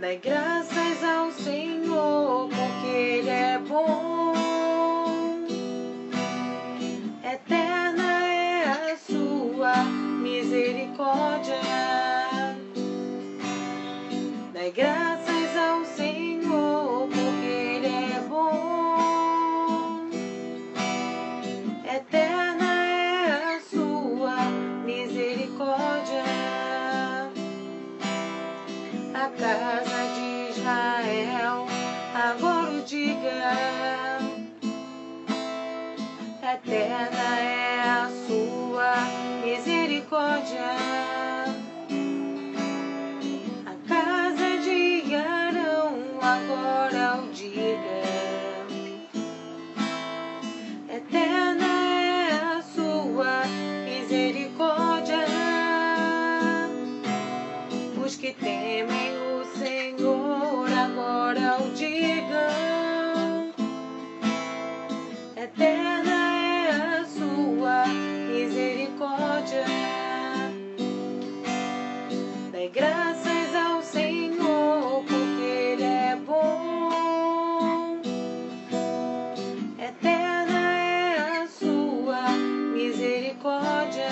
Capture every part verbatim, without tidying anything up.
Dai graças ao Senhor, porque Ele é bom. Eterna é a sua misericórdia. Dai graças ao Senhor, porque Ele é bom. Eterna é a sua misericórdia. A casa de Israel agora o diga. Eterna é a sua misericórdia. A casa de Arão agora o diga. Eterna é a sua misericórdia. Os que temem o Senhor agora o digam. Eterna é a sua misericórdia. Dai graças ao Senhor, porque Ele é bom. Eterna é a sua misericórdia.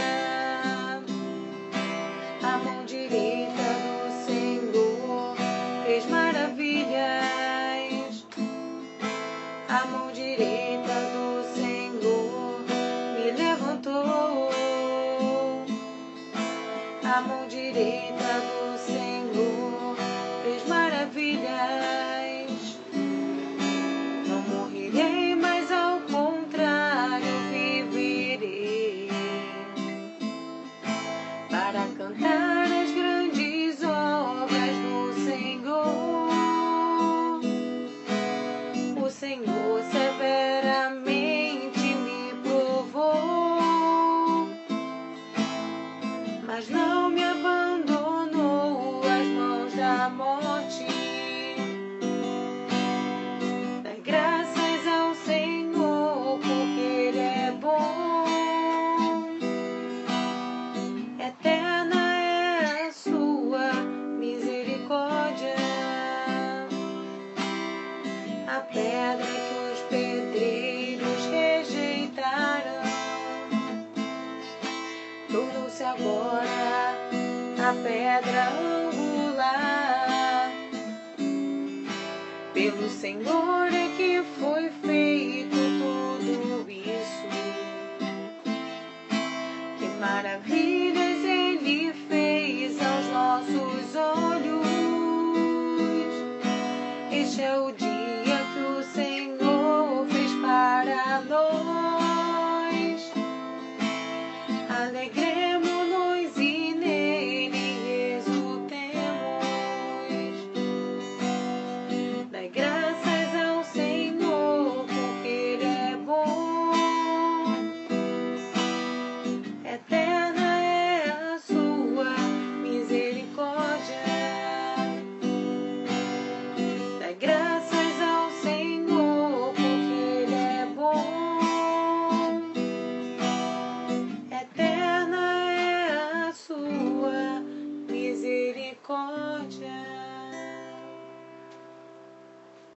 A mão direita do Senhor fez maravilhas. A mão direita do Senhor me levantou. A mão direita do Senhor fez maravilhas. Não morrerei, mas ao contrário viverei, para cantar as grandes obras do Senhor. O Senhor severamente me provou, mas não me abandonou às mãos da morte. Dai graças ao Senhor, porque Ele é bom. Eterna é a sua misericórdia. A pedra que os pedreiros rejeitaram tornou-se agora a pedra angular. Pelo Senhor é que foi feito tudo isso. Que maravilhas Ele fez aos nossos olhos. Este é o dia